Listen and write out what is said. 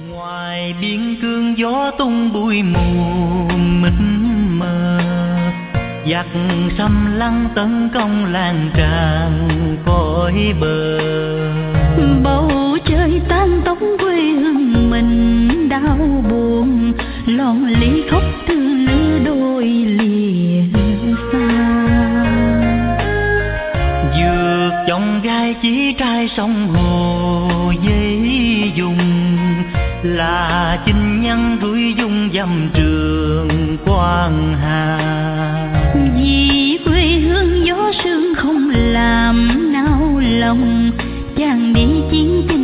Ngoài biên cương gió tung bụi mù mịt mờ, giặc xâm lăng tấn công làng tràng cõi bờ. Bầu trời tan tóc quê hương mình đau buồn, lon ly khóc thương lứa đôi lìa xa. Dược trong gai chỉ trai sông hồ dây dùng, là chinh nhân đuổi dung dầm trường Quang Hà. Vì quê hương gió sương không làm nao lòng, chàng đi chiến